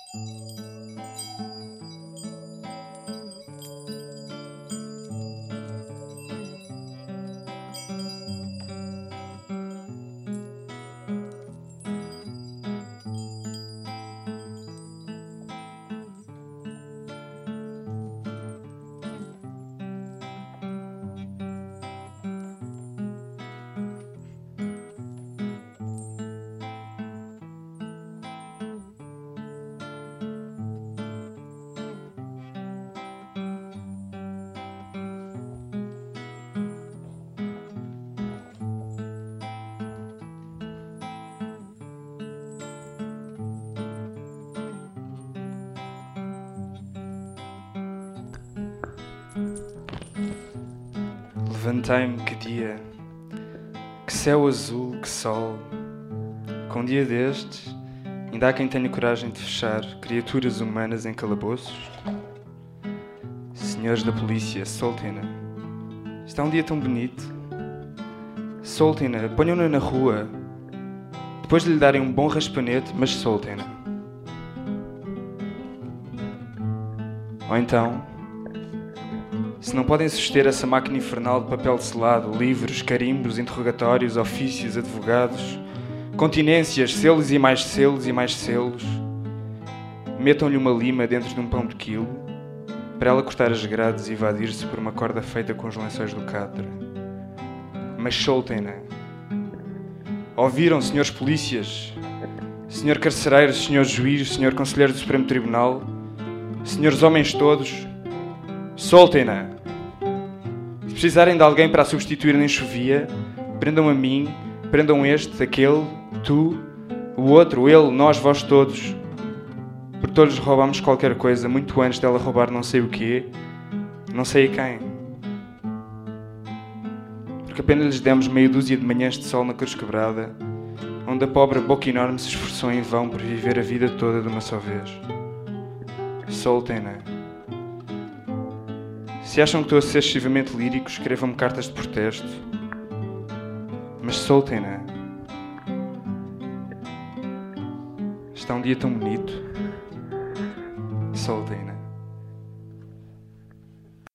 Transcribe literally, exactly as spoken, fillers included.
Levantei-me, que dia, que céu azul, que sol. Com um dia destes, ainda há quem tenha coragem de fechar criaturas humanas em calabouços? Senhores da polícia, soltem-na. Está um dia tão bonito. Soltem-na, ponham-na na rua. Depois de lhe darem um bom raspanete, mas soltem-na. Ou então, se não podem suster essa máquina infernal de papel selado, livros, carimbos, interrogatórios, ofícios, advogados, continências, selos e mais selos e mais selos, metam-lhe uma lima dentro de um pão de quilo, para ela cortar as grades e evadir-se por uma corda feita com os lençóis do catre. Mas soltem-na. Ouviram, senhores polícias, senhor carcereiro, senhor juiz, senhor conselheiro do Supremo Tribunal, senhores homens todos, soltem-na. Se precisarem de alguém para a substituir na enxovia, prendam a mim, prendam este, aquele, tu, o outro, ele, nós, vós todos. Porque todos roubámos qualquer coisa muito antes dela roubar não sei o quê, não sei a quem. Porque apenas lhes demos meia dúzia de manhãs de sol na Cruz Quebrada, onde a pobre boca enorme se esforçou em vão por viver a vida toda de uma só vez. Soltem-na. Se acham que estou a ser excessivamente lírico, escrevam-me cartas de protesto. Mas soltem-na. Está um dia tão bonito. Soltem-na.